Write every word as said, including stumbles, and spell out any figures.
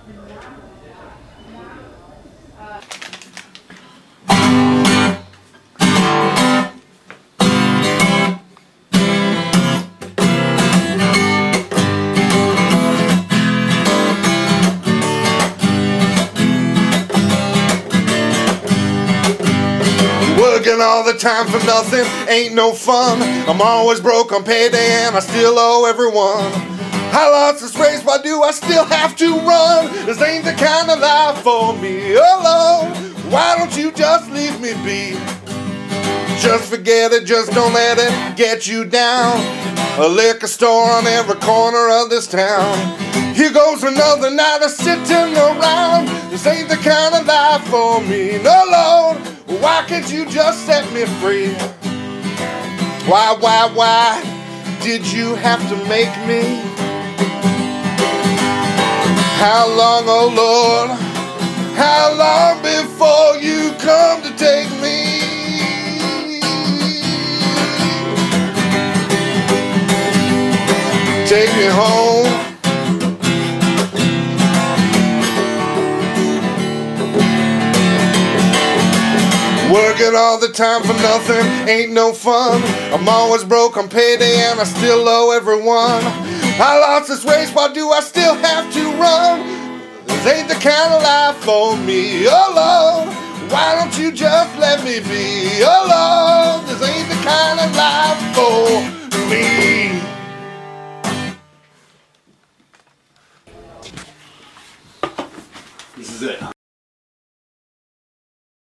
Working all the time for nothing ain't no fun. I'm always broke on payday and I still owe everyone. I lost this race, why do I still have to run? This ain't the kind of life for me alone. Why don't you just leave me be? Just forget it, just don't let it get you down. A liquor store on every corner of this town. Here goes another night of sitting around. This ain't the kind of life for me, no Lord. Why can't you just set me free? Why, why, why did you have to make me? How long, oh Lord, how long before you come to take me? Take me home. Working all the time for nothing ain't no fun. I'm always broke on payday and I still owe everyone. I lost this race, why do I still have to run? This ain't the kind of life for me, oh Lord. Why don't you just let me be, oh Lord?